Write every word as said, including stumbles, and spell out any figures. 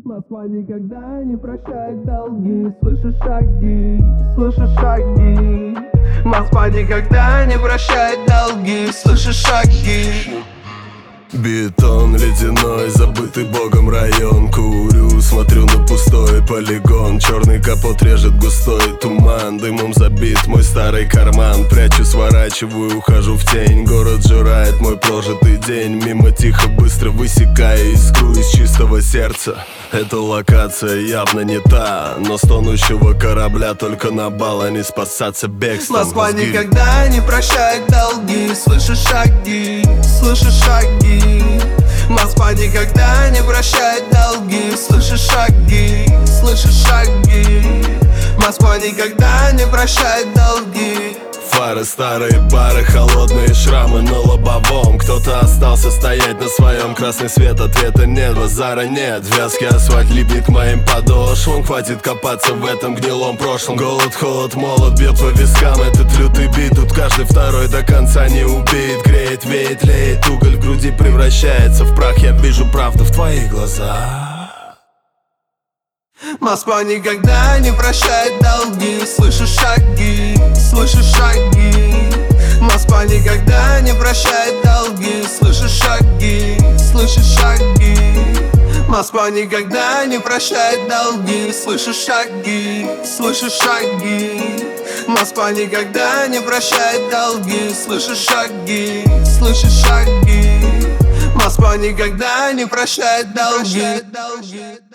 Москва никогда не прощает долги. Слышишь шаги, слышишь шаги. Москва никогда не прощает долги. Слышишь шаги. Бетон ледяной, забытый богом район. Курю, смотрю на пустой полигон. Черный капот режет густой туман. Дымом забит мой старый карман. Прячу, сворачиваю, ухожу в тень. Город жирает мой прожитый день. Мимо тихо, быстро высекая искру из чистого сердца. Эта локация явно не та, но с тонущего корабля только на бал, а не спасаться бегством. Москва мозги. никогда не прощает долги. Слышишь шаги, слышишь шаги. Москва никогда не прощает долги. Слышишь шаги, слышишь шаги. Москва никогда не прощает долги. Фары, старые бары, холодные шрамы на лобовом. Кто-то остался стоять на своем, красный свет, ответа нет, базара нет. Вязкий асфальт липнет к моим подошвам. Хватит копаться в этом гнилом прошлом. Голод, холод, молот бьет по вискам. Этот лютый бит, тут каждый второй до конца не убит. Греет, веет, леет, уголь в груди превращается в прах. Я вижу правду в твоих глазах. Москва никогда не прощает долги. Слышишь шаги, слышишь шаги. Москва никогда не прощает долги. Слышишь шаги, слышишь шаги. Москва никогда не прощает долги. Слышишь шаги, слышишь шаги. Москва никогда не прощает долги. Слышишь шаги, слышишь шаги. Москва никогда не прощает долги.